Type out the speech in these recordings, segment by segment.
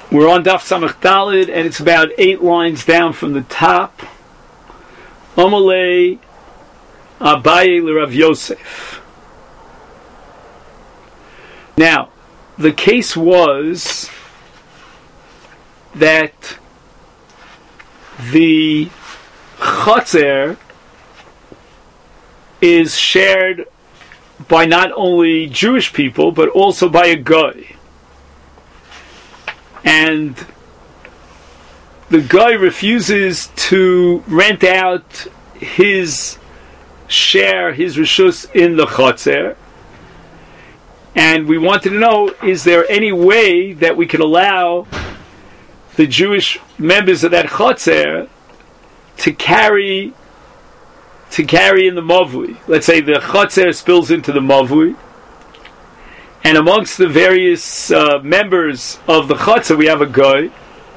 We're on Daf Samach Daled, and it's about 8 lines down from the top. Omalei Abaye l'Rav Yosef. Now, the case was that the Chotzer is shared by not only Jewish people, but also by a Goy. And the guy refuses to rent out his share, his reshus in the chotzer. And we wanted to know, is there any way that we can allow the Jewish members of that chotzer to carry in the mavui? Let's say the chotzer spills into the mavui, and amongst the various members of the Chotzer, we have a guy.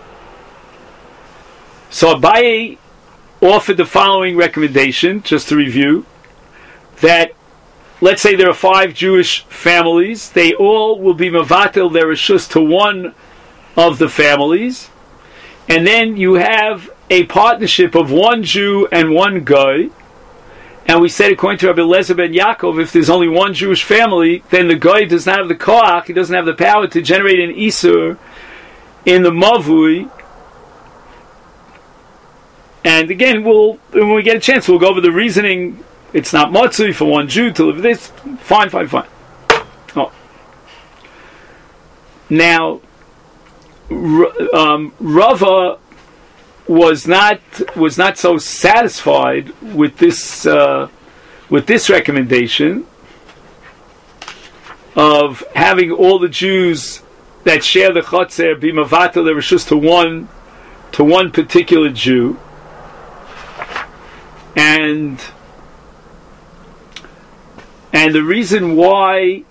So Abaye offered the following recommendation, just to review, that let's say there are 5 Jewish families. They all will be mevatel their reshus to one of the families. And then you have a partnership of one Jew and one guy. And we said, according to Rabbi Eliezer ben Yaakov, if there's only one Jewish family, then the guy does not have the koach, he doesn't have the power to generate an isur in the mavui. And again, when we get a chance, we'll go over the reasoning. It's not matzui for one Jew to live with this. Fine. Oh. Now, Rava was not so satisfied with this recommendation of having all the Jews that share the chotzer be mavatel their reshus to one particular Jew, and the reason why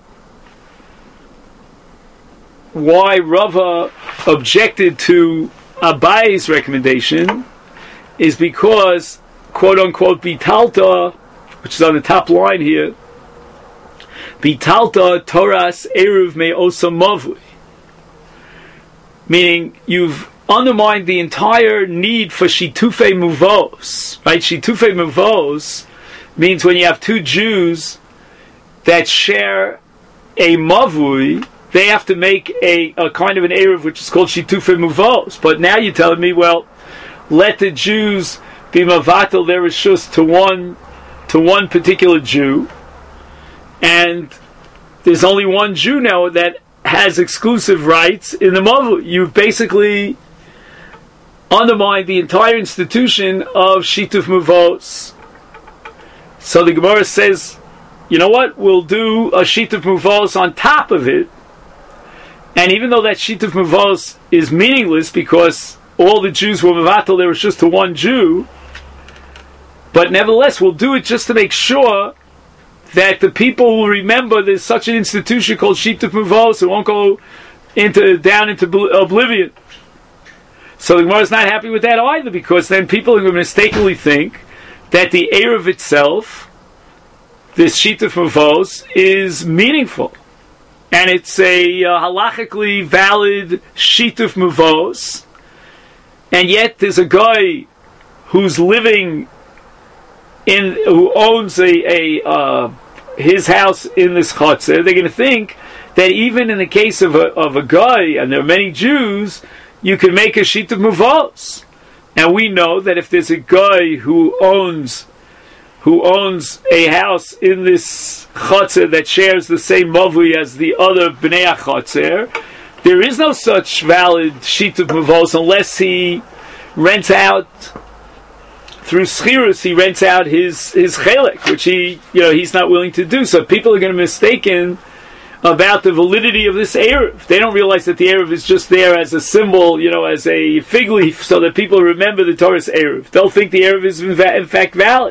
Rava objected to Abaye's recommendation is because, quote unquote, bitalta, which is on the top line here, bitalta toras eruv me'osa mavui, meaning you've undermined the entire need for shitufei muvos, right? Shitufei muvos means when you have 2 Jews that share a mavui, they have to make a kind of an eruv which is called shitufei muvos. But now you're telling me, well, let the Jews be mavatel their reshus to one particular Jew, and there's only one Jew now that has exclusive rights in the mavui. You've basically undermined the entire institution of shituf muvos. So the Gemara says, you know what? We'll do a shituf muvos on top of it. And even though that shituf muvos is meaningless because all the Jews were mevatel, there was just to one Jew, but nevertheless we'll do it just to make sure that the people will remember there's such an institution called shituf muvos. It won't go down into oblivion. So the Gemara is not happy with that either, because then people are going to mistakenly think that the eruv itself, this shituf muvos, is meaningful. And it's a halachically valid shituf muvos, and yet there's a guy who's living who owns his house in this chotzer. They're going to think that even in the case of a guy, and there are many Jews, you can make a shituf muvos. And we know that if there's a guy who owns a house in this chotzer that shares the same mavui as the other bnei chotzer, there is no such valid shituf muvos unless he rents out through schirus. He rents out his chelek, which he's not willing to do. So people are going to be mistaken about the validity of this eruv. They don't realize that the eruv is just there as a symbol, as a fig leaf, so that people remember the Torah's eruv. They'll think the eruv is in fact valid.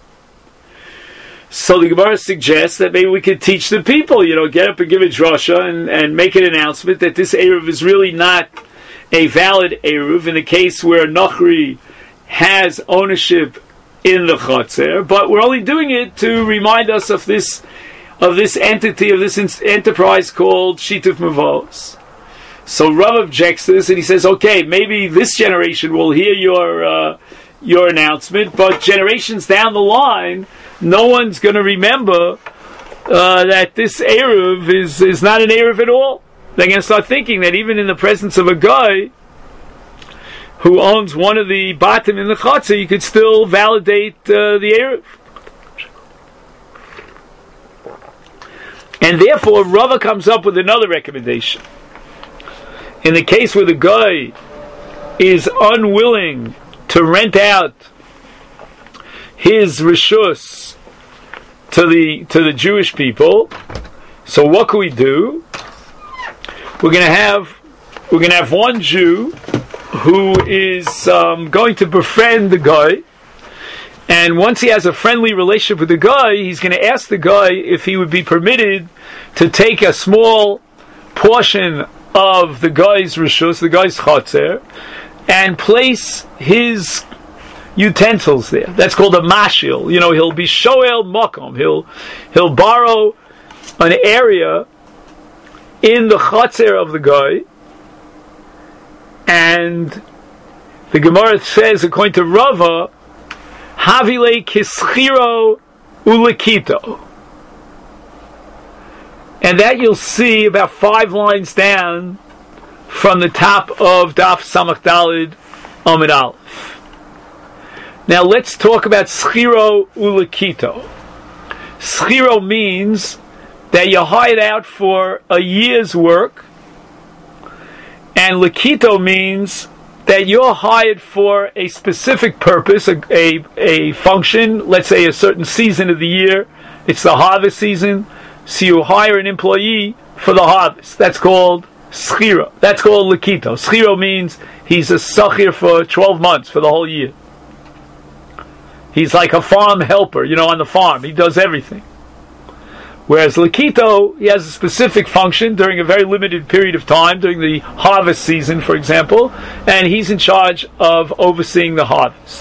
So the Gemara suggests that maybe we could teach the people, get up and give a drasha and make an announcement that this eruv is really not a valid eruv in a case where Nachri has ownership in the chotzer, but we're only doing it to remind us of this entity, of this enterprise called shituf muvos. So Rav objects to this, and he says, okay, maybe this generation will hear your announcement, but generations down the line, no one's going to remember that this Eruv is not an Eruv at all. They're going to start thinking that even in the presence of a guy who owns one of the batim in the Chatzah, you could still validate the Eruv. And therefore, Rava comes up with another recommendation. In the case where the guy is unwilling to rent out his rishus to the Jewish people, so what can we do? We're going to have one Jew who is going to befriend the guy, and once he has a friendly relationship with the guy, he's going to ask the guy if he would be permitted to take a small portion of the guy's rishus, the guy's chatzer, and place his utensils there. That's called a mashil. He'll be shoel makom. He'll borrow an area in the chatzer of the guy, and the Gemara says, according to Rava, havile kischiro ulekito. And that you'll see about 5 lines down from the top of Daf Samach Dalid Amud Aleph. Now let's talk about schiro ulekito. Schiro means that you're hired out for a year's work, and lekito means that you're hired for a specific purpose, a function, let's say a certain season of the year. It's the harvest season, so you hire an employee for the harvest. That's called schiro. That's called lekito. Schiro means he's a sachir for 12 months, for the whole year. He's like a farm helper, on the farm. He does everything. Whereas lekito, he has a specific function during a very limited period of time, during the harvest season, for example, and he's in charge of overseeing the harvest.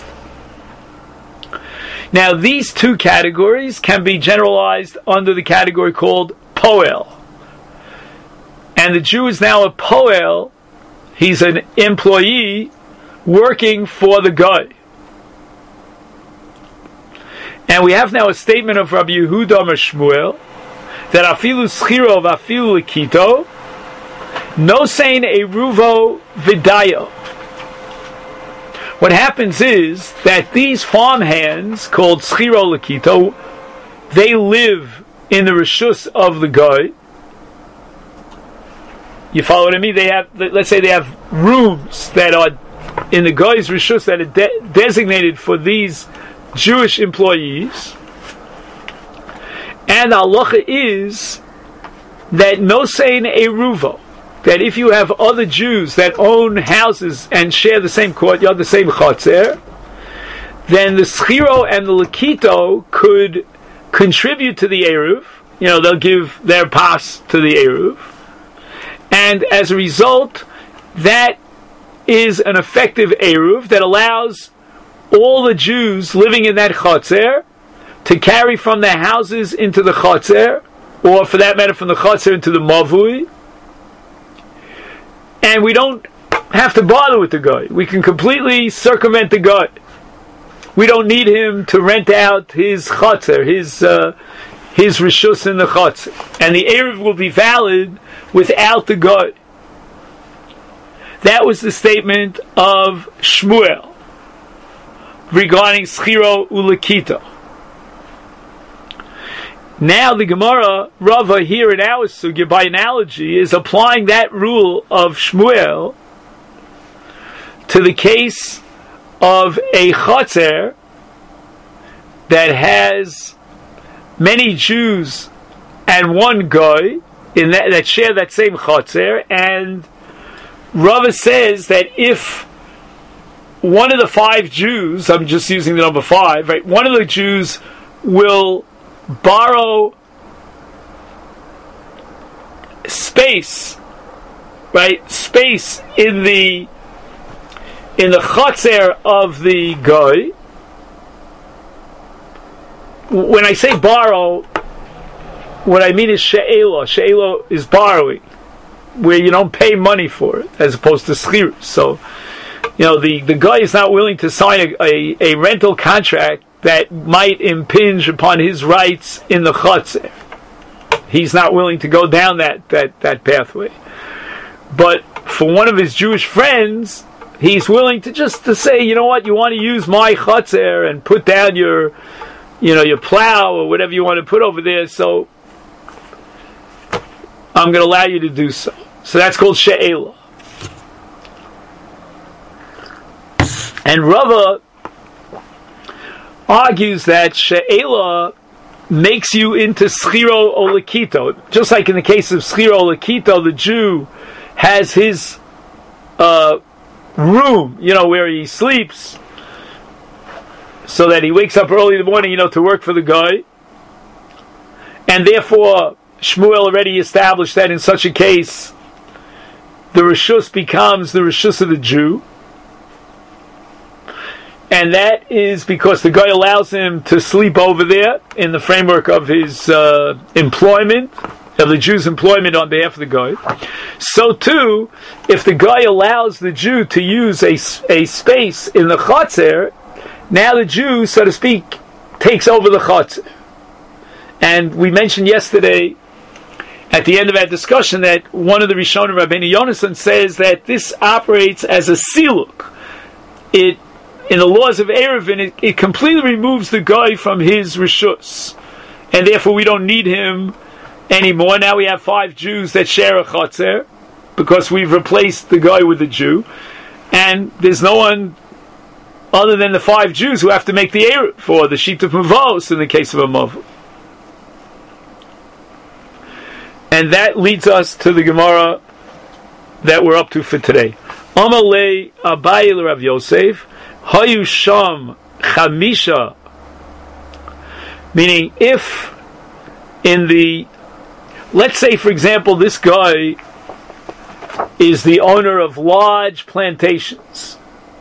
Now, these two categories can be generalized under the category called poel. And the Jew is now a poel. He's an employee working for the guy. And we have now a statement of Rabbi Yehuda Amar Shmuel that afilu schiro v'afilu lekito nosein eruvo vidayo. What happens is that these farmhands called schiro lekito, they live in the rishus of the guy. You follow what I mean? Let's say they have rooms that are in the guy's rishus that are designated for these Jewish employees. And the halacha is that nosein eruvo, that if you have other Jews that own houses and share the same courtyard, the same chatzer, then the schiro and the lekito could contribute to the eruv. They'll give their pas to the eruv, and as a result, that is an effective eruv that allows all the Jews living in that chatzer to carry from their houses into the chatzer, or for that matter from the chatzer into the mavui. And we don't have to bother with the guy. We can completely circumvent the guy. We don't need him to rent out his chatzer, his rishus in the chatzer. And the eruv will be valid without the guy. That was the statement of Shmuel regarding schiro ulekito. Now the Gemara, Rava, here in our sugya, by analogy, is applying that rule of Shmuel to the case of a chatzer that has many Jews and one guy in that share that same chatzer, and Rava says that if one of the 5 Jews, I'm just using the number 5, right? One of the Jews will borrow space, right? Space in the chatzer of the guy. When I say borrow, what I mean is she'elo. She'elo is borrowing. where you don't pay money for it, as opposed to schirus. So, the guy is not willing to sign a rental contract that might impinge upon his rights in the chotzer. He's not willing to go down that pathway. But for one of his Jewish friends, he's willing to say, you know what, you want to use my chotzer and put down your plow or whatever you want to put over there, so I'm going to allow you to do so. So that's called she'ela. And Rava argues that she'ela makes you into schiro o lekito. Just like in the case of schiro o lekito, the Jew has his room, where he sleeps, so that he wakes up early in the morning, to work for the guy. And therefore, Shmuel already established that in such a case, the reshus becomes the reshus of the Jew. And that is because the guy allows him to sleep over there in the framework of his employment, of the Jew's employment on behalf of the guy. So too, if the guy allows the Jew to use a space in the chotzer, now the Jew, so to speak, takes over the chotzer. And we mentioned yesterday, at the end of our discussion, that one of the Rishonim, Rabbeinu Yonasan, says that this operates as a siluk. In the laws of Eruvin, it completely removes the guy from his reshus, and therefore we don't need him anymore. Now we have 5 Jews that share a chotzer, because we've replaced the guy with the Jew, and there's no one other than the 5 Jews who have to make the Eruv for the sheet of Mavos in the case of a Mav. And that leads us to the Gemara that we're up to for today. Amalei Abaye Rav Yosef Hayu Sham Chamisha, meaning if let's say for example this guy is the owner of large plantations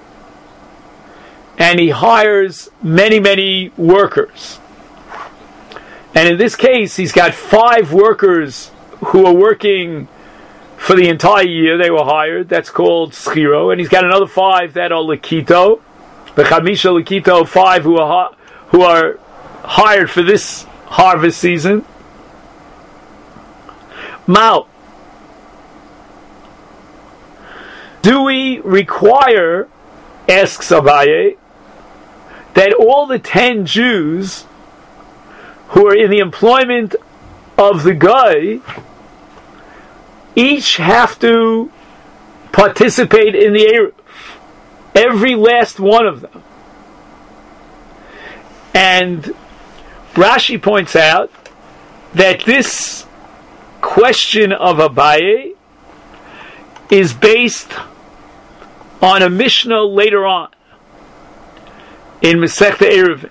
and he hires many workers, and in this case he's got 5 workers who are working for the entire year. They were hired, that's called schiro, and he's got another 5 that are lekito, the chamisha lekito, 5 who are hired for this harvest season. Now, do we require, asks Abaye, that all the 10 Jews who are in the employment of the guy each have to participate in the Eruv? Every last one of them. And Rashi points out that this question of Abaye is based on a Mishnah later on in Masechta Eruvin.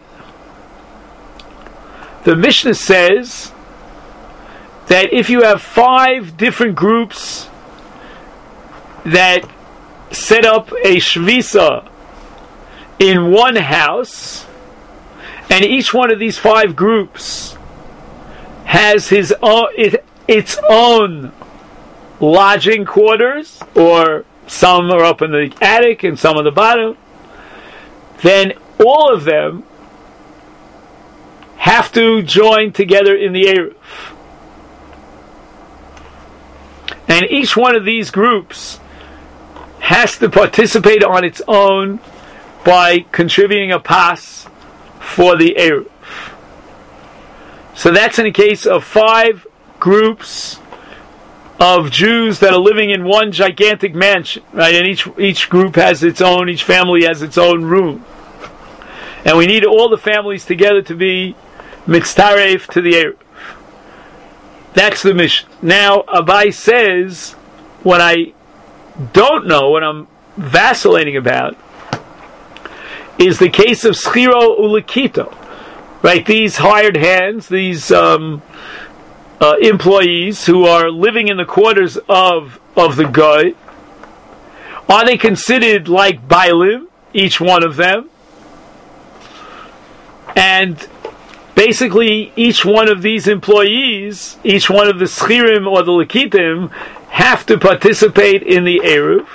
The Mishnah says that if you have 5 different groups that set up a shvisa in one house, and each one of these 5 groups has its own lodging quarters, or some are up in the attic and some on the bottom, then all of them have to join together in the Eruv. And each one of these groups has to participate on its own by contributing a pas for the Eruv. So that's in the case of 5 groups of Jews that are living in one gigantic mansion, right? And each group has its own, each family has its own room. And we need all the families together to be mitztaref to the Eruv. That's the mission. Now, Abai says, what I don't know, what I'm vacillating about, is the case of schiro ulekito. Right? These hired hands, these employees who are living in the quarters of the guy, are they considered like bailim, each one of them? And basically, each one of these employees, each one of the schirim or the lekitim, have to participate in the Eruv.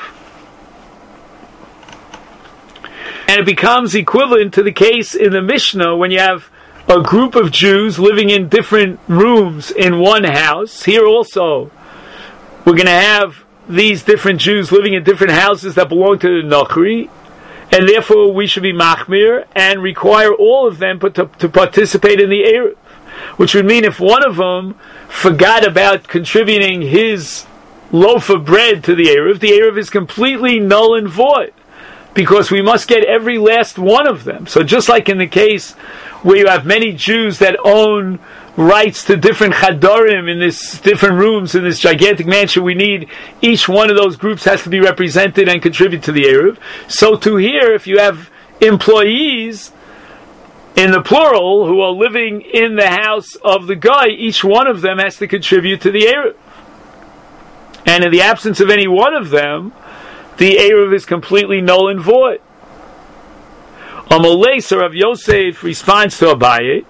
And it becomes equivalent to the case in the Mishnah when you have a group of Jews living in different rooms in one house. Here also, we're going to have these different Jews living in different houses that belong to the Nochri, and therefore we should be machmir and require all of them to participate in the Eruv. Which would mean if one of them forgot about contributing his loaf of bread to the Eruv is completely null and void, because we must get every last one of them. So just like in the case where you have many Jews that own rights to different chadorim in this different rooms in this gigantic mansion, we need each one of those groups has to be represented and contribute to the Eruv. So to here, if you have employees in the plural who are living in the house of the guy, each one of them has to contribute to the Eruv. And in the absence of any one of them, the Eruv is completely null and void. Amalei, so Rav Yosef responds to Abaye,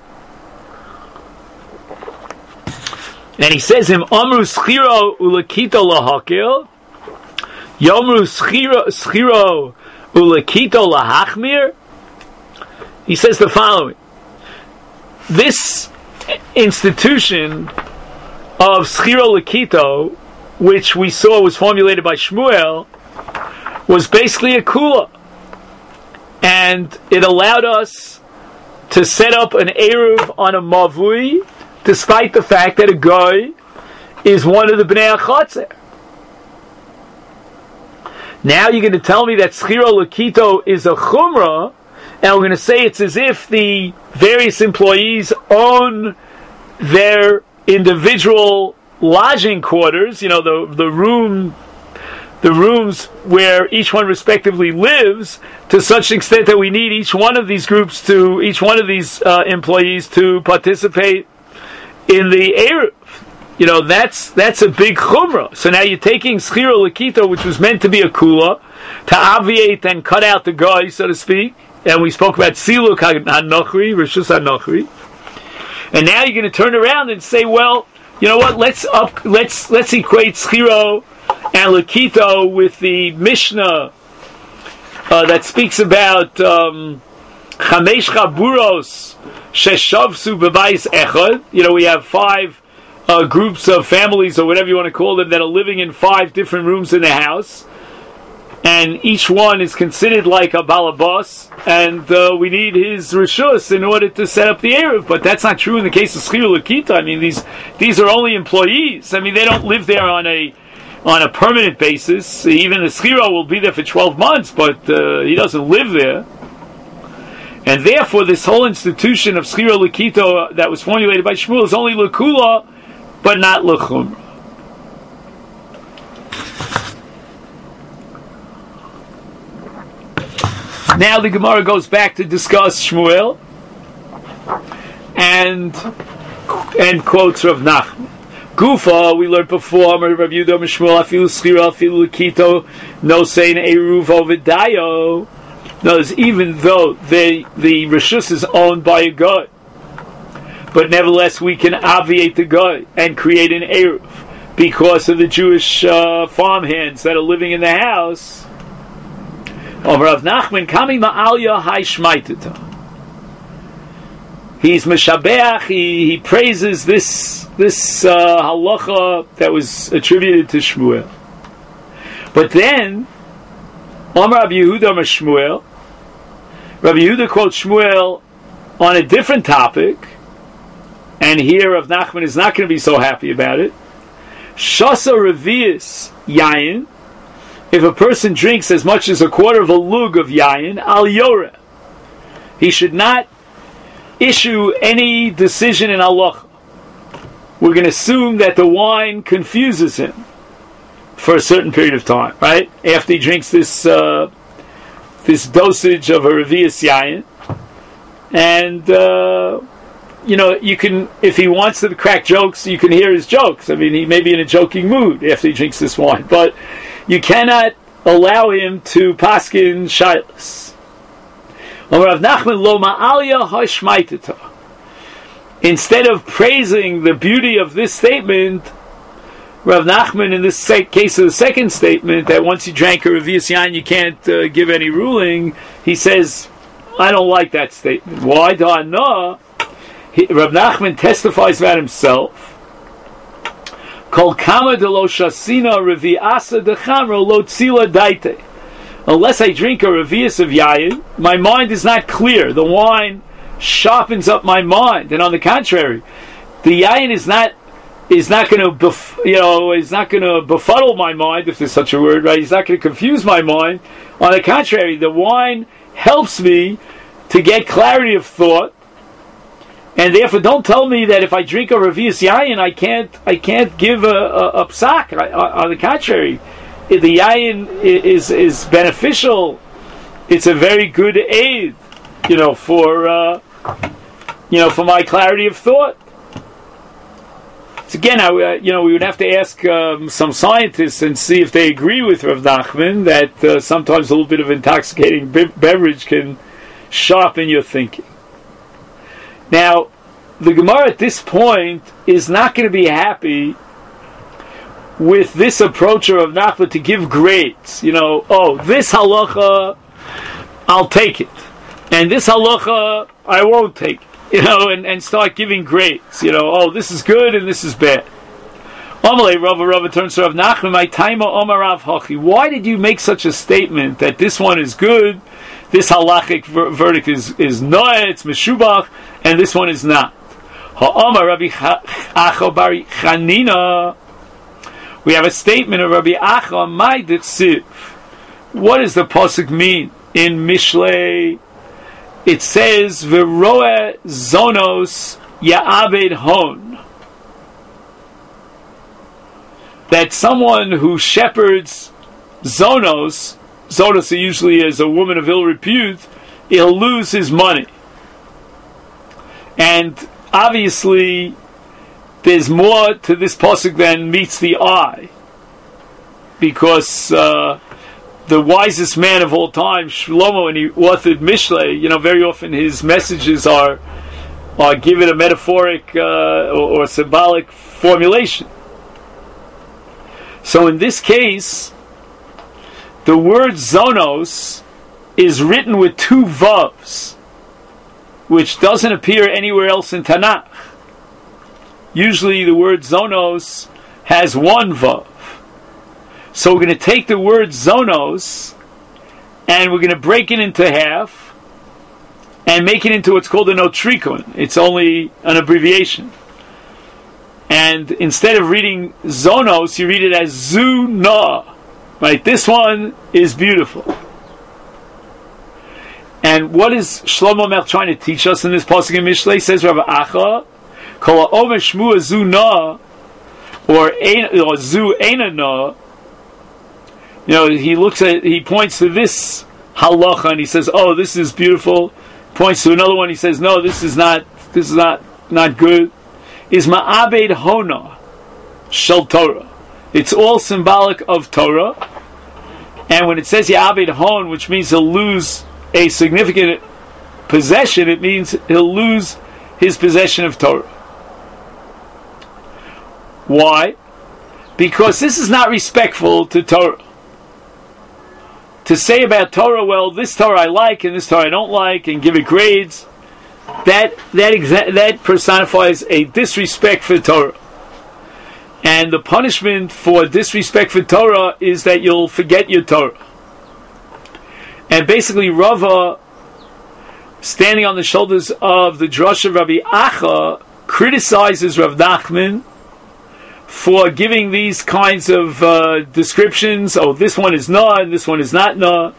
and he says him, Amru schiro ulakito lahakil, Yomru schiro ulakito lahachmir. He says the following: this institution of schiro lakito, which we saw was formulated by Shmuel, was basically a kula, and it allowed us to set up an eruv on a mavui, despite the fact that a guy is one of the bnei achatzer. Now you're going to tell me that schiro lakito is a chumrah, and we're going to say it's as if the various employees own their individual lodging quarters, the rooms where each one respectively lives, to such an extent that we need each one of these employees to participate in the Eruv. That's a big chumrah. So now you're taking schiro lakito, which was meant to be a kula, to obviate and cut out the guy, so to speak. And we spoke about Siluk HaNochri, Rishus HaNochri. And now you're going to turn around and say, well, you know what, let's equate Schiro and Lakito with the Mishnah that speaks about Chamesh Chaburos Sheshavsu B'Bayis Echad. We have 5 groups of families, or whatever you want to call them, that are living in 5 different rooms in the house. And each one is considered like a balabas, and we need his rishus in order to set up the Eruv. But that's not true in the case of Schiro Lakita. I mean, these are only employees. I mean, they don't live there on a permanent basis. Even the Schiro will be there for 12 months, but he doesn't live there. And therefore, this whole institution of Schiro Lakito that was formulated by Shmuel is only Lakula, but not Lachumra. Now the Gemara goes back to discuss Shmuel and quotes Rav Nachman. Gufa, we learned before, Rav Yehuda Shmuel afilu schira afilu lakito no sein eruv ovidayo. Notice, even though the rishus is owned by a guy, but nevertheless we can obviate the guy and create an eruv because of the Jewish farmhands that are living in the house. Rav Nachman kami ma'alya hay shmaitita. He's meshabeach. He praises this halacha that was attributed to Shmuel. But then, Rabbi Yehuda Shmuel. Rabbi Yehuda quotes Shmuel on a different topic, and here Rav Nachman is not going to be so happy about it. Shasa revius yayin. If a person drinks as much as a quarter of a lug of yayin, al yoreh, he should not issue any decision in halacha. We're going to assume that the wine confuses him for a certain period of time, right? After he drinks this dosage of a revius yayin, and you can, if he wants to crack jokes, you can hear his jokes. I mean, he may be in a joking mood after he drinks this wine, but you cannot allow him to paskin shaylas. Rav Nachman lo ma'alya hashmaitita. Instead of praising the beauty of this statement, Rav Rav Nachman, in this case of the second statement, that once you drank a Revi'as Yain, you can't give any ruling, he says, I don't like that statement. Why? Rav Nachman testifies about himself. Kol kama de lo shasina revi'asa de chamro lo tzila daite. Unless I drink a revi'as of yayin, my mind is not clear. The wine sharpens up my mind, and on the contrary, the yayin is not going to is not going to befuddle my mind, if there's such a word, right? He's not going to confuse my mind. On the contrary, the wine helps me to get clarity of thought. And therefore, don't tell me that if I drink a Revi'as Yayin, I can't give a psak. On the contrary, the Yayin is beneficial. It's a very good aid, for my clarity of thought. So again, we would have to ask some scientists and see if they agree with Rav Nachman that sometimes a little bit of intoxicating beverage can sharpen your thinking. Now, the Gemara at this point is not going to be happy with this approach of Rav Nachman to give grades. This halacha, I'll take it. And this halacha, I won't take it. And start giving grades. This is good and this is bad. Amalei Rava turns to Rav Nachman, my taima Omar Rav Hachi. Why did you make such a statement that this one is good, this halachic verdict is noah, it's meshubach, and this one is not? Ha'amar Rabbi Acha bar Chanina. We have a statement of Rabbi Acha, my dichsiv. What does the pasuk mean in Mishlei? It says, "V'roeh zonos ya'abed hon." That someone who shepherds zonos usually is a woman of ill repute, he'll lose his money. And obviously, there's more to this pasuk than meets the eye, because the wisest man of all time, Shlomo, when he authored Mishlei, very often his messages are given a metaphoric or symbolic formulation. So in this case, the word zonos is written with two vavs, which doesn't appear anywhere else in Tanakh. Usually the word zonos has one vav. So we're going to take the word zonos and we're going to break it into half and make it into what's called an otrikon. It's only an abbreviation. And instead of reading zonos, you read it as zuna. Right? This one is beautiful. And what is Shlomo Melech trying to teach us in this pasuk in Mishlei? Says Rav Acha, Kol ha'omer shmua zuna, or zu einana. He points to this halacha and he says, "Oh, this is beautiful." Points to another one. He says, "No, this is not good." Is ma'abed hona shel Torah. It's all symbolic of Torah. And when it says ya'abed hon, which means he'll lose a significant possession, it means he'll lose his possession of Torah. Why? Because this is not respectful to Torah. To say about Torah, well, this Torah I like and this Torah I don't like, and give it grades, that personifies a disrespect for Torah. And the punishment for disrespect for Torah is that you'll forget your Torah. And basically, Rava, standing on the shoulders of the Drush of Rabbi Acha, criticizes Rav Nachman for giving these kinds of descriptions. Oh, this one is nah, and this one is not nah.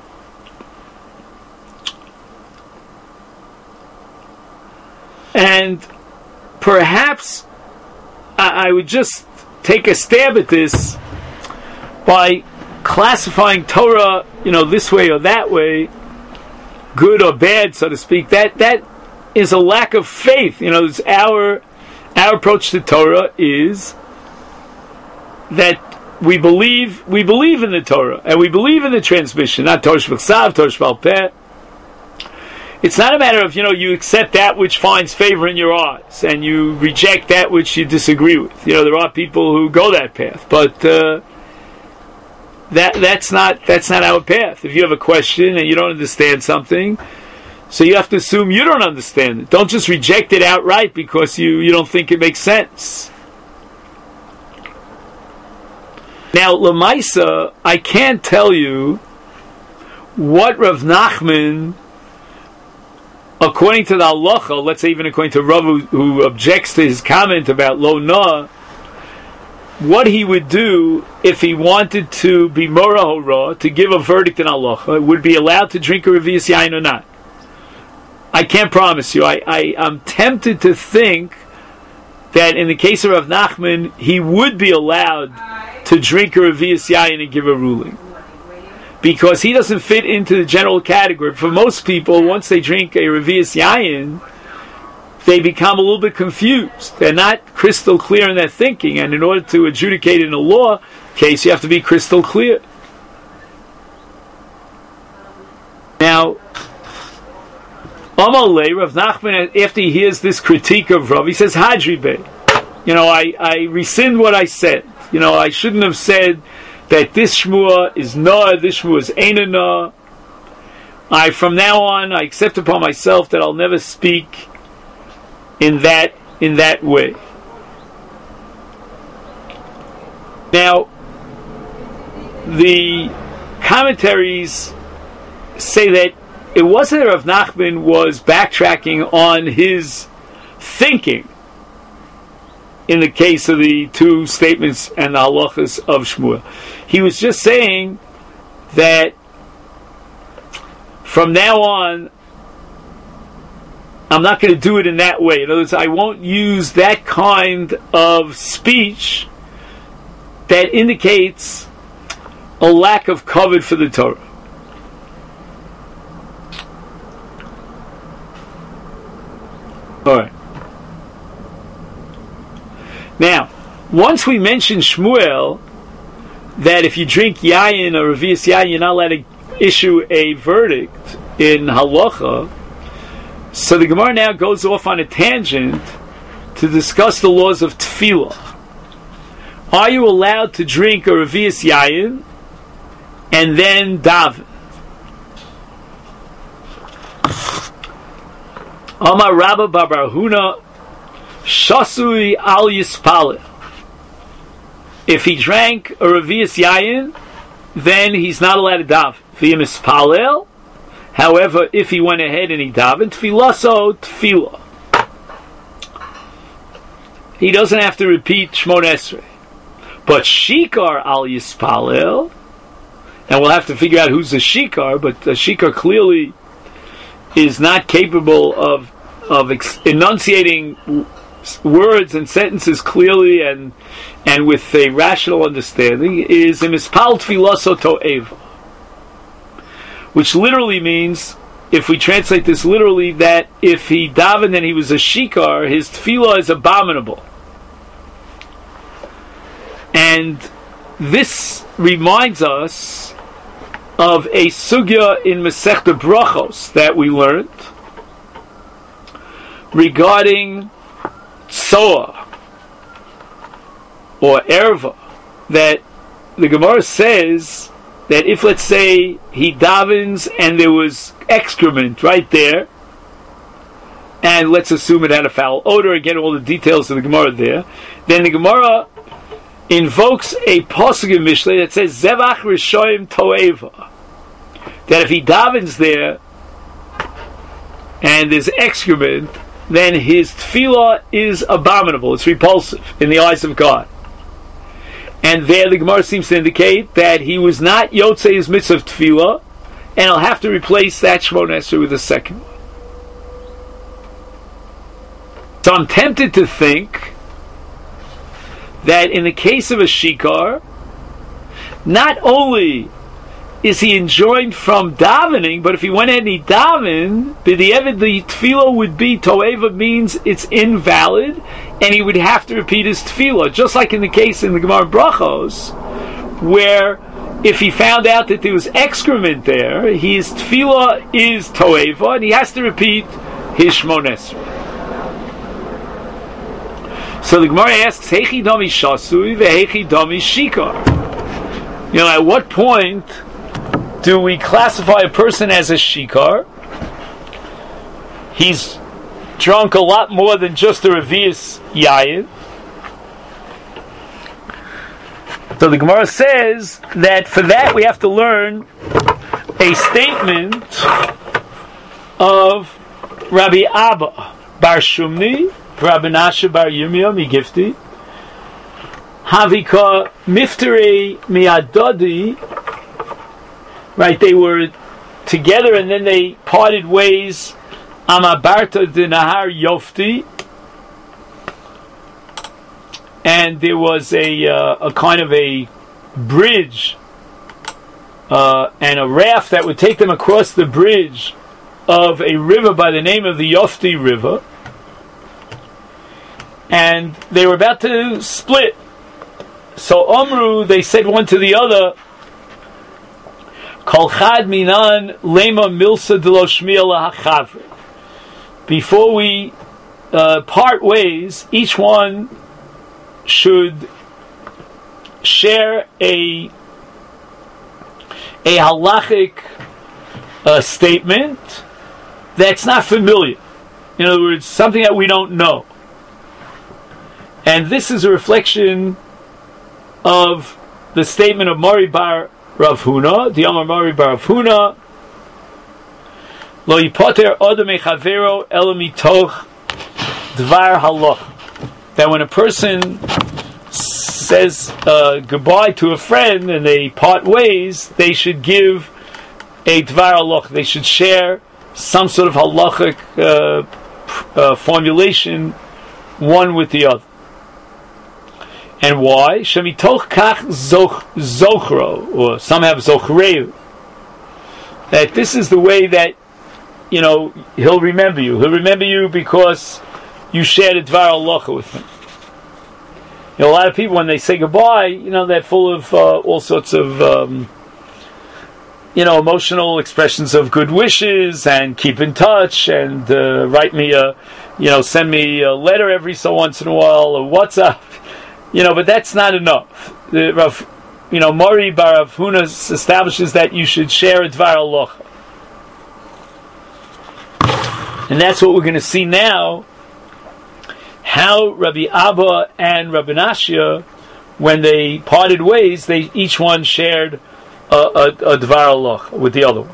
And perhaps I would just take a stab at this by classifying Torah, this way or that way, good or bad, so to speak. That is a lack of faith. It's our approach to Torah is that we believe in the Torah and we believe in the transmission, not Torah Shebechsav, Torah Shebal Peh. It's not a matter of, you accept that which finds favor in your eyes and you reject that which you disagree with. There are people who go that path, but that's not our path. If you have a question and you don't understand something, so you have to assume you don't understand it. Don't just reject it outright because you don't think it makes sense. Now, Lamaisa, I can't tell you what Rav Nachman, according to the halacha, let's say even according to Rav who objects to his comment about lo na, what he would do if he wanted to be mora hora, to give a verdict in halacha, would be allowed to drink a revius yain or not. I can't promise you. I'm tempted to think that in the case of Rav Nachman, he would be allowed to drink a revius yain and give a ruling, because he doesn't fit into the general category. For most people, once they drink a revius yain, they become a little bit confused. They're not crystal clear in their thinking, and in order to adjudicate in a law case, you have to be crystal clear. Now, Amalei, Rav Nachman, after he hears this critique of Rav, he says, Hadri Bey, I rescind what I said. I shouldn't have said that this shmua is na, this shmua is eina na. From now on, I accept upon myself that I'll never speak in that way. Now, the commentaries say that it wasn't that Rav Nachman was backtracking on his thinking in the case of the two statements and the halachas of Shmuel. He was just saying that from now on, I'm not going to do it in that way. In other words, I won't use that kind of speech that indicates a lack of kavod for the Torah. All right. Now, once we mentioned Shmuel, that if you drink yayin or revius yayin, you're not allowed to issue a verdict in halacha. So the Gemara now goes off on a tangent to discuss the laws of tefillah. Are you allowed to drink a revius yayin and then daven? Amar Rabba bar Huna Shasui al Yispaleh. If he drank a revius yayin, then he's not allowed to daven. V'yim ispalel. However, if he went ahead and he davened, tfilaso tefillah, he doesn't have to repeat Shmona Esrei. But shikar al Yispalel, and we'll have to figure out who's the shikar, but the shikar clearly is not capable of enunciating words and sentences clearly and with a rational understanding, is imispal tfilaso to'eva, which literally means, if we translate this literally, that if he davened and he was a shikar, his tefillah is abominable. And this reminds us of a sugya in Masechta Brachos that we learned regarding tsoah or erva, that the Gemara says that if, let's say, he davens and there was excrement right there, and let's assume it had a foul odor, again all the details of the Gemara there, then the Gemara invokes a pasuk in Mishlei that says Zevach Rishoyim Toeva, that if he davens there and there's excrement, then his tefillah is abominable, it's repulsive in the eyes of God. And there the Gemara seems to indicate that he was not yotzei his mitzvah of tefillah, and he'll have to replace that Shmona Esrei with a second one. So I'm tempted to think that in the case of a shikar, not only is he enjoined from davening, but if he went ahead and he davened, the tefillah would be toeva, means it's invalid, and he would have to repeat his tefillah, just like in the case in the Gemara Brachos, where if he found out that there was excrement there, his tefillah is toeva, and he has to repeat his Shmona Esrei. So the Gemara asks, Hechi dami shasui vehechi dami shikar. At what point do we classify a person as a shikar? He's drunk a lot more than just a revius yayin. So the Gemara says that for that we have to learn a statement of Rabbi Abba bar Shumni, Rabbi Nasha bar Yirmiyah Migifti, Havika Mifteri Miadodi. Right, they were together and then they parted ways. Amabarta de Nahar Yofti, and there was a kind of a bridge and a raft that would take them across the bridge of a river by the name of the Yofti River, and they were about to split. So Omru, they said one to the other, Kol Chad Minan Lema Milsa de Lo Shmiya Lahachavre. Before we part ways, each one should share a halachic statement that's not familiar. In other words, something that we don't know. And this is a reflection of the statement of Mari bar Rav Huna, the Amar Mari bar Rav Huna, Lo yipoter odom echavero elo mitoch dvar halach. That when a person says goodbye to a friend and they part ways, they should give a dvar halach. They should share some sort of halachic formulation one with the other. And why? Shemitoch kach zochro, or some have zochreu. That this is the way that he'll remember you. He'll remember you because you shared a dvar halacha with him. A lot of people, when they say goodbye, they're full of all sorts of emotional expressions of good wishes and keep in touch and write me send me a letter every so once in a while or WhatsApp. But that's not enough. Mori bar Rav Huna establishes that you should share a dvar halacha. And that's what we're going to see now, how Rabbi Abba and Rabbi Nashia, when they parted ways, they each one shared a dvar halacha with the other one.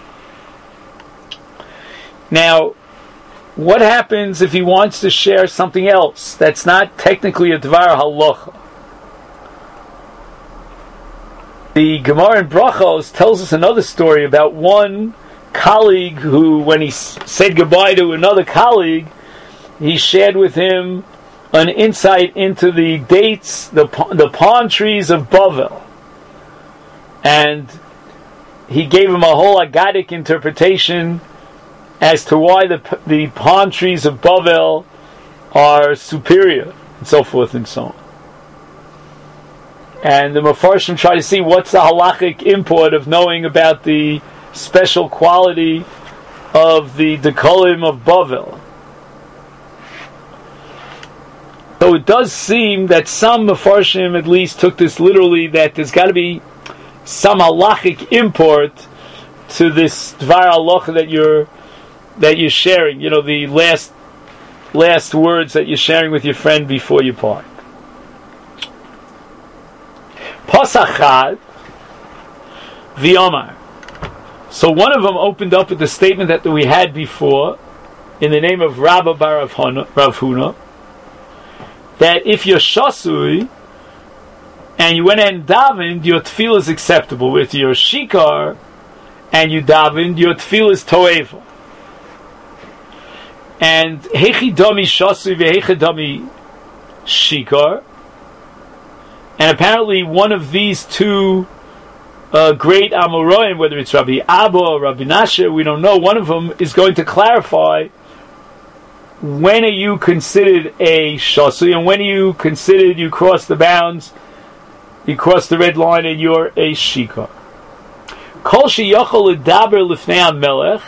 Now, what happens if he wants to share something else that's not technically a dvar halacha? The Gemara in Brachos tells us another story about one colleague who, when he said goodbye to another colleague, he shared with him an insight into the dates, the palm trees of Bavel. And he gave him a whole Agadic interpretation as to why the palm trees of Bavel are superior, and so forth and so on. And the Mefarshim try to see what's the halachic import of knowing about the special quality of the Dekolim of Bavel. So it does seem that some Mefarshim at least took this literally, that there's got to be some halachic import to this Dvar Halacha that you're sharing. The last words that you're sharing with your friend before you part. Pasachad v'Omar. So one of them opened up with the statement that we had before, in the name of Rabba bar Rav Huna, that if you're shasui and you went and davened, your tefillah is acceptable. If you're shikar and you davened, your tefillah is toeva. And hechi dami shasui vehechi dami shikar. And apparently one of these two great Amoraim, whether it's Rabbi Abba or Rabbi Nasha, we don't know, one of them is going to clarify when are you considered a shasui and when are you considered you crossed the bounds, you cross the red line and you're a shikar. Kol sheyochol ledaber lifnei hamelech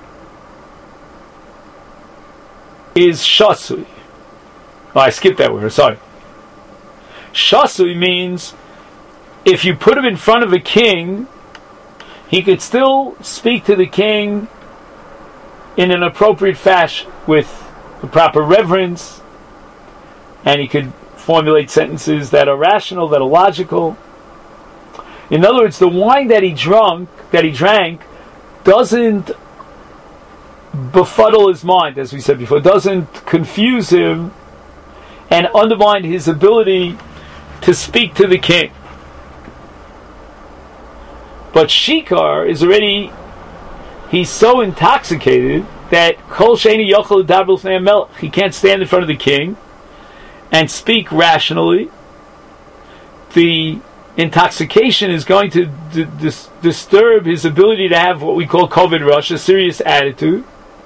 is shasui. Oh, I skipped that word, sorry. Shasui means if you put him in front of a king, he could still speak to the king in an appropriate fashion with the proper reverence, and he could formulate sentences that are rational, that are logical. In other words, the wine that he drank, doesn't befuddle his mind, as we said before, doesn't confuse him and undermine his ability to speak to the king. But shikar is already, he's so intoxicated that kol sheini yochel ledaber lifnei hamelech, he can't stand in front of the king and speak rationally. The intoxication is going to disturb his ability to have what we call koved rosh, a serious attitude.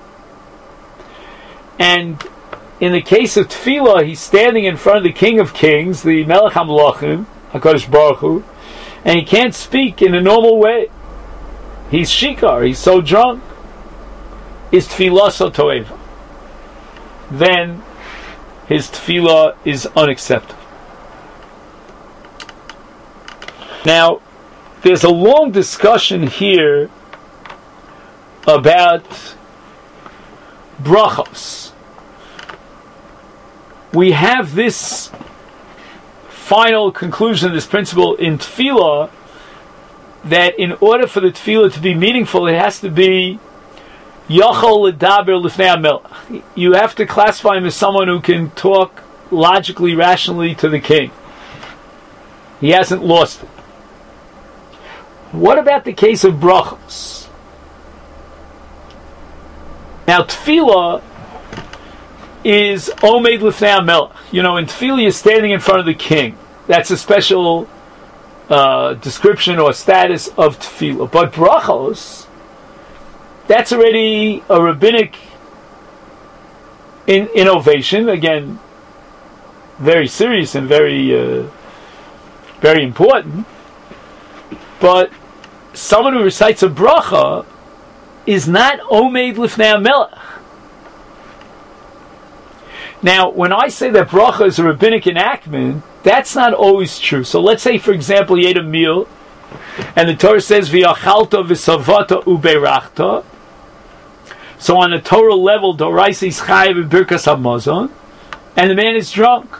And in the case of tefillah, he's standing in front of the King of Kings, the Melech HaMelachim, HaKadosh Baruch Hu, and he can't speak in a normal way. He's shikar, he's so drunk. Is tefillah so toeva? Then his tefillah is unacceptable. Now, there's a long discussion here about brachos. We have this final conclusion of this principle in tefillah, that in order for the tefillah to be meaningful, it has to be Yachol ledaber lifnei hamelech. You have to classify him as someone who can talk logically, rationally to the king. He hasn't lost it. What about the case of brachos? Now, tefillah is omed lifnei hamelech. You know, in tefillah you're standing in front of the king. That's a special description or status of tefillah. But brachos, that's already a rabbinic innovation. Again, very serious and very very important. But someone who recites a bracha is not omed lifnei hamelech. Now, when I say that bracha is a rabbinic enactment, that's not always true. So let's say, for example, you ate a meal, and the Torah says, v'yachalta v'savata ubeirachta. So on a Torah level, Doraisa is chayav b'birkas hamazon, and the man is drunk.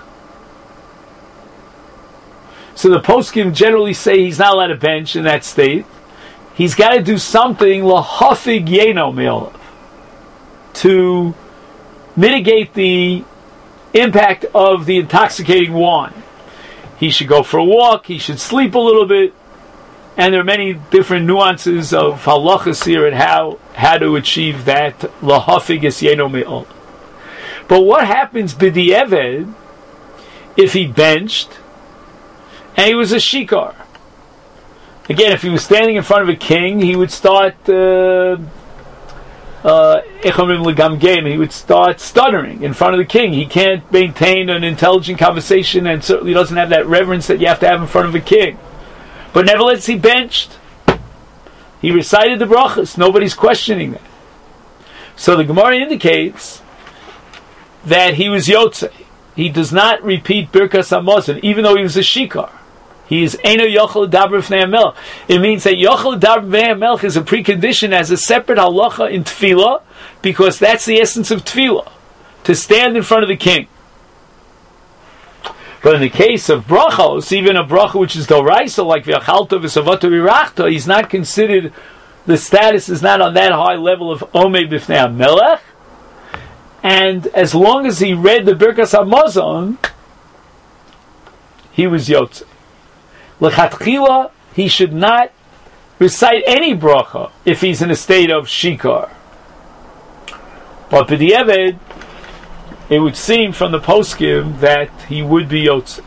So the poskim generally say he's not allowed to bench in that state. He's got to do something lahafig yeno me'olav to mitigate the impact of the intoxicating wine. He should go for a walk, he should sleep a little bit, and there are many different nuances of halachas here and how to achieve that lahafig yeno me'olav. But what happens b'di'eved if he benched and he was a shikar? Again, if he was standing in front of a king, he would start he would start stuttering in front of the king. He can't maintain an intelligent conversation, and certainly doesn't have that reverence that you have to have in front of a king. But nevertheless, he benched. He recited the brachas. Nobody's questioning that. So the Gemara indicates that he was Yotzei. He does not repeat Birkas Hamazon, even though he was a shikar. He is Eino Yochel Ledaber Lifnei hamelech. It means that Yochel Ledaber Lifnei hamelech is a precondition as a separate halacha in tefillah, because that's the essence of tefillah, to stand in front of the king. But in the case of brachos, even a bracha which is doraisa, like v'achalta v'savata v'irachta, he's not considered, the status is not on that high level of omed b'fnei hamelech. And as long as he read the Birkas Hamazon, he was Yotzei. L'chatchila, he should not recite any bracha if he's in a state of shikar. But b'di'eved, it would seem from the poskim that he would be Yotzei.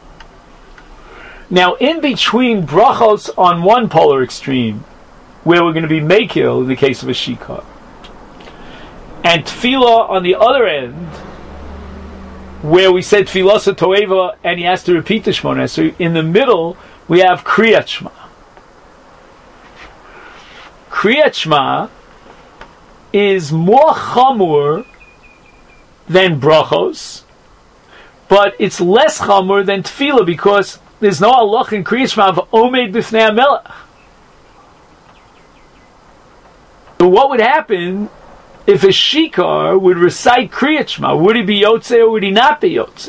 Now, in between brachos on one polar extreme, where we're going to be mekil in the case of a shikar, and tefillah on the other end, where we said Tfilasa Toeva and he has to repeat the Shmona Esrei. In the middle, we have Kriyat Shema. Kriyat Shema is more chamur than brachos, but it's less chamur than tefillah because there's no halach in Kriyat Shema of omed b'fnei hamelech. So what would happen if a shikar would recite Kriyat Shema? Would he be yotze or would he not be yotze?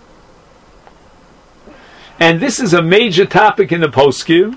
And this is a major topic in the poskim.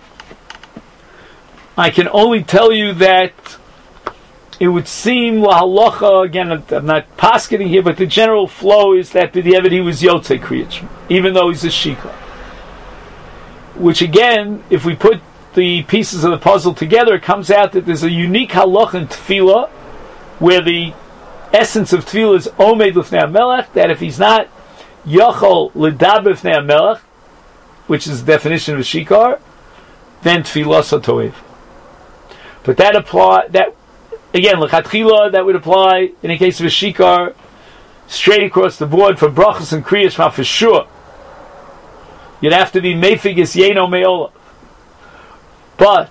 I can only tell you that it would seem lahalacha, again, I'm not paskening here, but the general flow is that b'diavad he was yotze Kriyat Shema, even though he's a shikar. Which again, if we put the pieces of the puzzle together, it comes out that there's a unique halacha in tefillah, where the essence of tefillah is omed l'fnei hamelech, that if he's not yachol l'daber l'fnei hamelech, which is the definition of a shikar, then tefillah satoev. But that again, l'chatchila, that would apply in the case of a shikar, straight across the board for brachos and kriyas shema for sure. You'd have to be mefigis yeno me'olah. But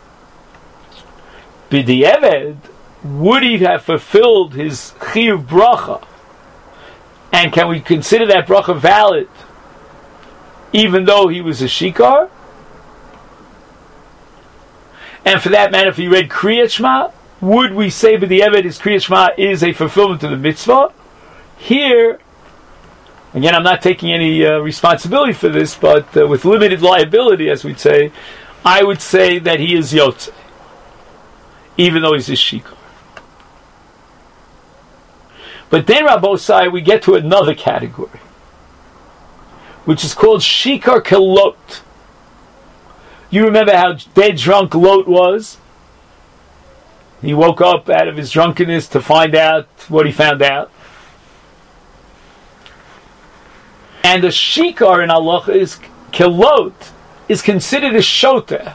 b'di'eved, would he have fulfilled his chiyuv bracha? And can we consider that bracha valid even though he was a shikar? And for that matter, if he read Kriyat Shema, would we say b'di'eved his Kriyat Shema is a fulfillment of the mitzvah? Here, again, I'm not taking any responsibility for this, but with limited liability, as we'd say, I would say that he is yotze, even though he's a shikar. But then, Rabbosai, we get to another category, which is called shikar kelot. You remember how dead drunk Lot was? He woke up out of his drunkenness to find out what he found out. And the shikar in halacha is kelot, is considered a shoter.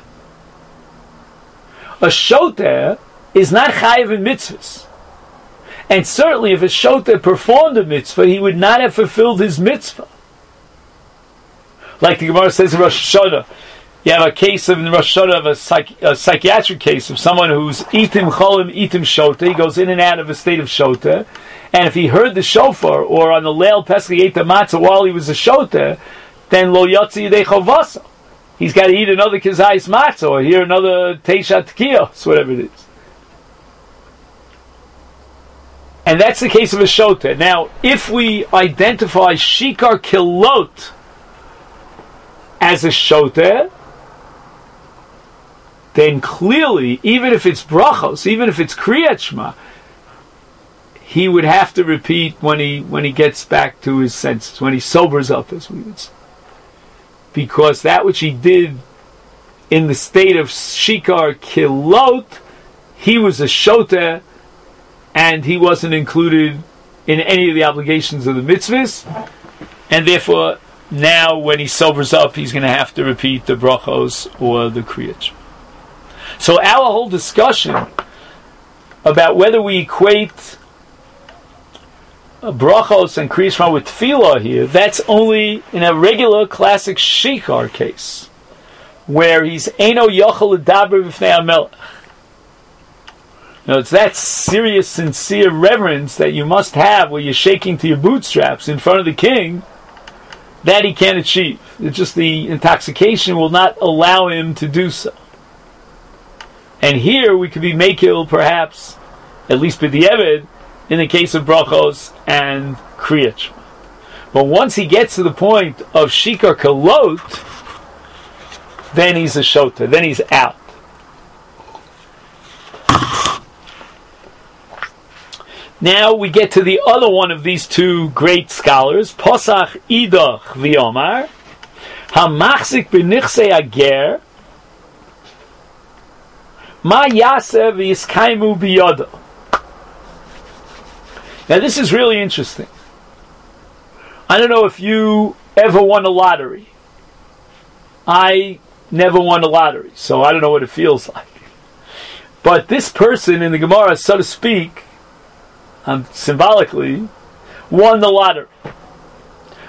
A shoter is not chayiv in mitzvahs. And certainly if a shoter performed a mitzvah, he would not have fulfilled his mitzvah. Like the Gemara says in Rosh Hashanah, you have a case in Rosh Hashanah of a psychiatric case of someone who's itim cholim, itim shoter. He goes in and out of a state of shoter. And if he heard the shofar, or on the Leil Pesach he ate the matzah while he was a shoter, then lo yotzi yidei chovasa. He's got to eat another kizayis matzah, or hear another teishat tkiyos, whatever it is. And that's the case of a shoter. Now, if we identify shikar kilot as a shoter, then clearly, even if it's brachos, even if it's kriyat shema, he would have to repeat when he gets back to his senses, when he sobers up, as we would say. Because that which he did in the state of shikar kilot, he was a shoter, and he wasn't included in any of the obligations of the mitzvahs, and therefore, now when he sobers up, he's going to have to repeat the brachos or the kriyat shema. So our whole discussion about whether we equate brachos and kriyat shema with tefillah here, that's only in a regular classic shikar case, where he's eino yochel ledaber b'fnei hamelech. Now it's that serious, sincere reverence that you must have where you're shaking to your bootstraps in front of the king, that he can't achieve. It's just the intoxication will not allow him to do so. And here we could be mekil, perhaps, at least b'di'eved, in the case of brachos and kriyat shema. But once he gets to the point of shikar kalot, then he's a shota, then he's out. Now we get to the other one of these two great scholars, Posach Idach V'Omar, Hamachzik b'nichsei ager, Ma Yaseh v'Yiskaimu b'Yodo. Now this is really interesting. I don't know if you ever won a lottery. I never won a lottery, so I don't know what it feels like. But this person in the Gemara, so to speak, symbolically, won the lottery.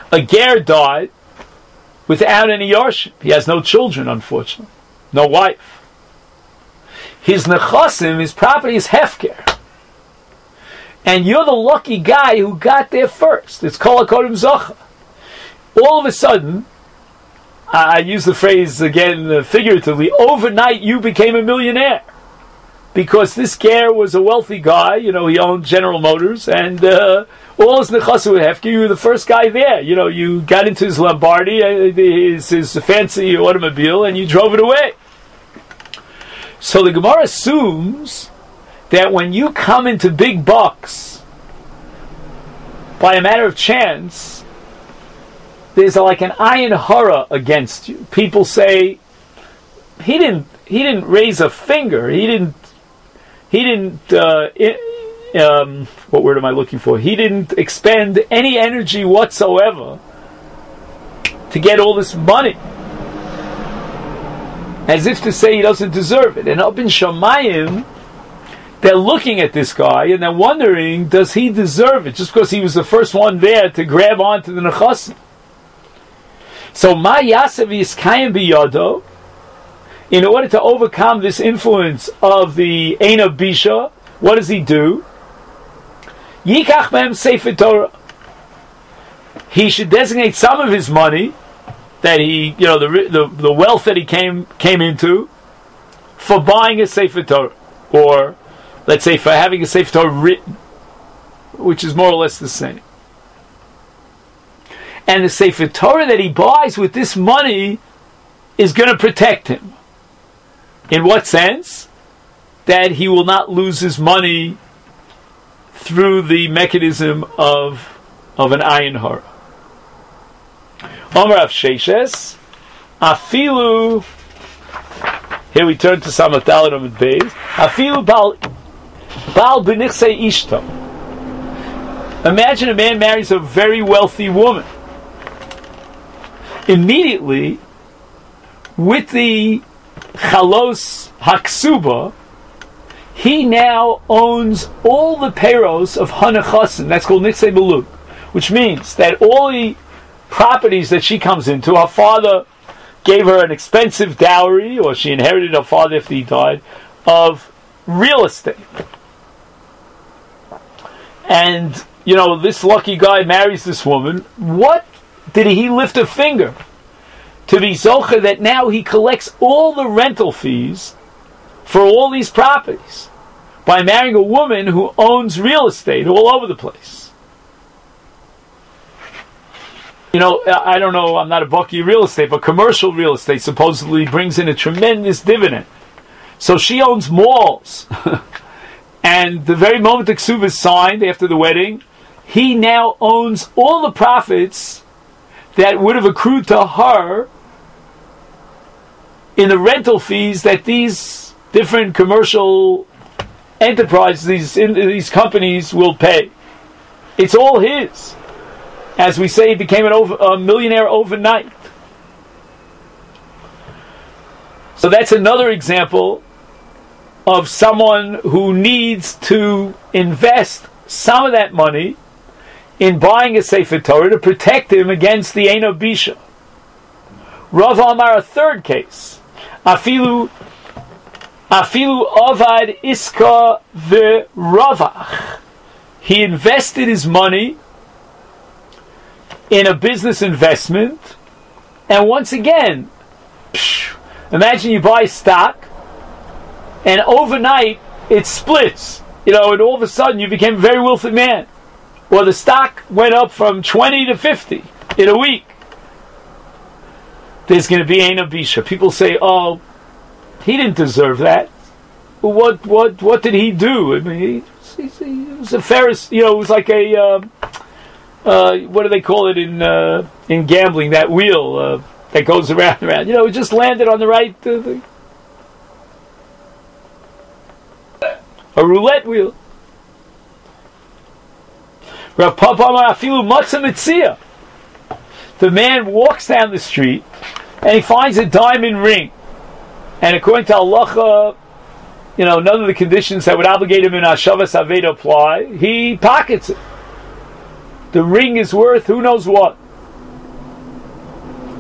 A ger died without any yarship. He has no children, unfortunately. No wife. His nechasim, his property is hefker. And you're the lucky guy who got there first. It's kol hakodim zocha. All of a sudden, I use the phrase again figuratively, overnight you became a millionaire. Because this ger was a wealthy guy, he owned General Motors, and all his nechasim were hefker. You were the first guy there. You got into his Lombardi, his fancy automobile, and you drove it away. So the Gemara assumes that when you come into big bucks, by a matter of chance, there's like an ayin hara against you. People say, he didn't raise a finger. He didn't. What word am I looking for? He didn't expend any energy whatsoever to get all this money, as if to say he doesn't deserve it. And up in Shamayim, they're looking at this guy and they're wondering, does he deserve it? Just because he was the first one there to grab onto the nechasim. So Ma Yasav Yiskayim Biyado, in order to overcome this influence of the Ein of Bisha, what does he do? Yikach Mem Sefer Torah. He should designate some of his money that he, the wealth that he came into, for buying a Sefer Torah, or let's say for having a Sefer Torah written, which is more or less the same. And the Sefer Torah that he buys with this money is going to protect him. In what sense? That he will not lose his money through the mechanism of an ayin hara. Omer Rav Sheshes, afilu. Here we turn to Samach Daled Amud Beis. Afilu bal b'nichsei ishto. Imagine a man marries a very wealthy woman. Immediately, with the chalos haksuba, he now owns all the peiros of hanechasim. That's called nichsei belug, which means that all the properties that she comes into, her father gave her an expensive dowry, or she inherited her father after he died, of real estate. And, this lucky guy marries this woman. What did he lift a finger to be zocher that now he collects all the rental fees for all these properties by marrying a woman who owns real estate all over the place? I don't know, I'm not a bucky real estate, but commercial real estate supposedly brings in a tremendous dividend. So she owns malls. And the very moment the ksuba is signed after the wedding, he now owns all the profits that would have accrued to her in the rental fees that these different commercial enterprises, these companies will pay. It's all his. As we say, he became a millionaire overnight. So that's another example of someone who needs to invest some of that money in buying a Sefer Torah to protect him against the Ein of Bisha. Rav Amar, a third case. Afilu avad iska v'ravach. He invested his money in a business investment, and once again, imagine you buy stock, and overnight it splits, and all of a sudden you became a very wealthy man, or the stock went up from 20 to 50 in a week. There's going to be Ein Bisha. People say, "Oh, he didn't deserve that. What did he do? I mean, he was a Ferris. It was like a." What do they call it in gambling? That wheel that goes around and around. It just landed on the right. A roulette wheel. Rav Papa Afilu Matzah Mitzia. The man walks down the street and he finds a diamond ring, and according to halacha, none of the conditions that would obligate him in Hashavas Aveda apply. He pockets it. The ring is worth who knows what.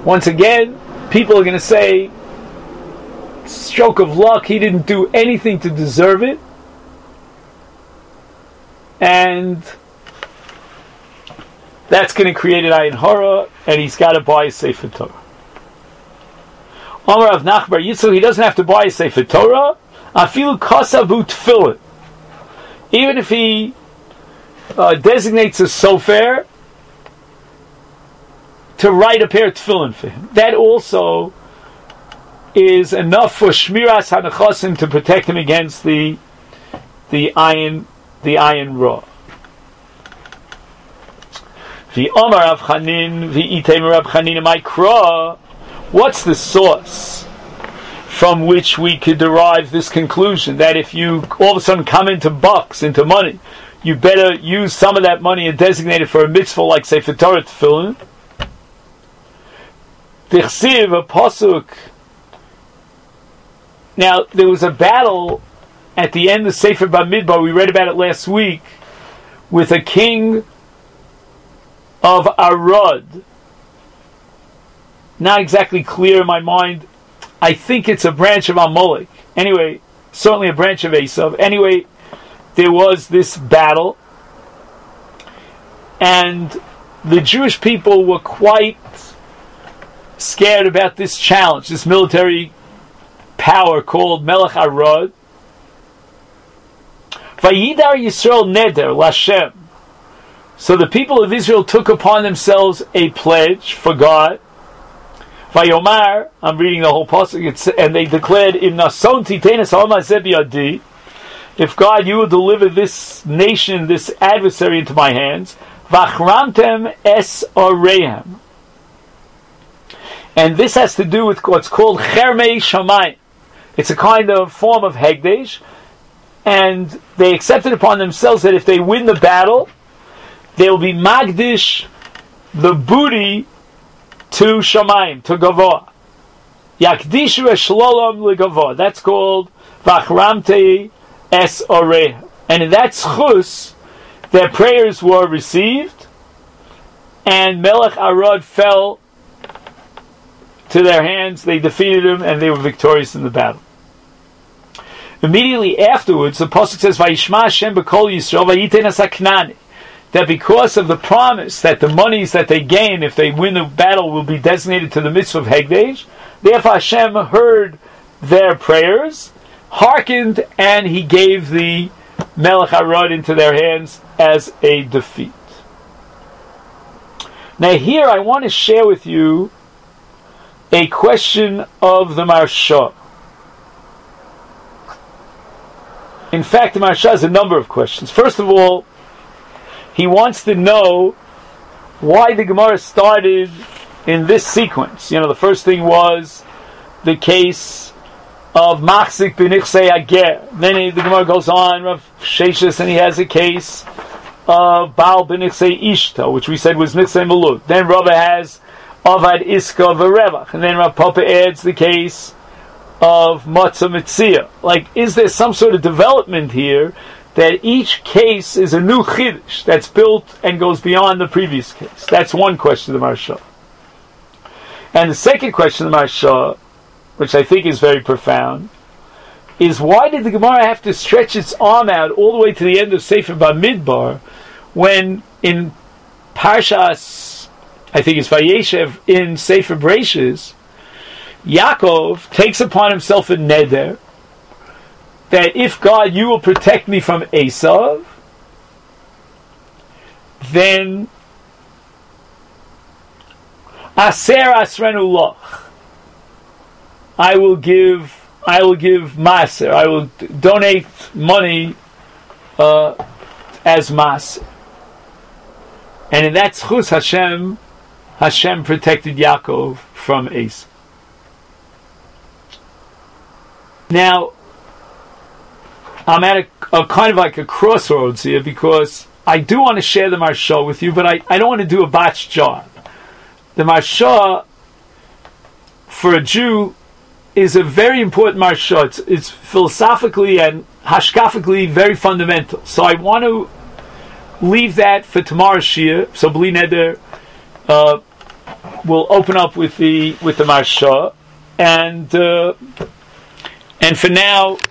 Once again, people are going to say, stroke of luck, he didn't do anything to deserve it. And that's going to create an ayin hara, and he's got to buy a Sefer Torah. Amar of Nachbar Yitzchak, he doesn't have to buy a Sefer Torah. Afilu kasavu tefillin. Even if he designates a sofer to write a pair of tefillin for him, that also is enough for shmiras hanachasim to protect him against the ayin ra. The Omar Rav Chanin, the Item Rav Chanin, Mikra. What's the source from which we could derive this conclusion that if you all of a sudden come into bucks, into money, you better use some of that money and designate it for a mitzvah like Sefer Torah Tefillin? Tichsiv, a pasuk. Now, there was a battle at the end of Sefer Bamidbar, we read about it last week, with a king of Arad. Not exactly clear in my mind. I think it's a branch of Amalek. Anyway, certainly a branch of Esav. Anyway, there was this battle, and the Jewish people were quite scared about this challenge, this military power called Melech Arad. Vayidar Yisrael neder Lashem. So the people of Israel took upon themselves a pledge for God. Vayomar, I'm reading the whole pasuk, and they declared, "Im nason titenes ha'amazeh biyadi." If God, you will deliver this nation, this adversary, into my hands. Vachramtem es orehem. And this has to do with what's called chermei shamayim. It's a kind of form of hegdesh, and they accepted upon themselves that if they win the battle, they will be magdish the booty to shamayim, to gavoah. Yakdishu eshlolom legavoah. That's called vachramte es oreh. And in that schus, their prayers were received, and Melech Arad fell to their hands. They defeated him, and they were victorious in the battle. Immediately afterwards, the pasuk says, "Vayishma Hashem b'kol Yisrael vayiten asaknani." That because of the promise that the monies that they gain if they win the battle will be designated to the mitzvah of Hegdesh, therefore Hashem heard their prayers, hearkened, and He gave the Melech Arad into their hands as a defeat. Now here I want to share with you a question of the Maharsha. In fact, the Maharsha has a number of questions. First of all, he wants to know why the Gemara started in this sequence. You know, the first thing was the case of Machzik b'nichsei Ager. Then the Gemara goes on, Rav Sheshes, and he has a case of Baal b'nichsei Ishto, which we said was nichsei Malud. Then Rava has Avad Iska v'Revach. And then Rav Papa adds the case of Matzah Mitzia. Like, is there some sort of development here that each case is a new chiddush that's built and goes beyond the previous case? That's one question of the Maharsha. And the second question of the Maharsha, which I think is very profound, is why did the Gemara have to stretch its arm out all the way to the end of Sefer Bamidbar when in Parshas, I think it's Vayeshev, in Sefer Bereishis, Yaakov takes upon himself a neder that if God, you will protect me from Esav, then Aser Asrenu Loch, I will give Maser, I will donate money as Maser. And in that schus Hashem protected Yaakov from Esav. Now, I'm at a kind of like a crossroads here because I do want to share the Maharsha with you, but I don't want to do a botched job. The Maharsha, for a Jew, is a very important Maharsha. It's philosophically and hashkafically very fundamental. So I want to leave that for tomorrow's Shir. So Bli Neder, we'll open up with the Marsha, and for now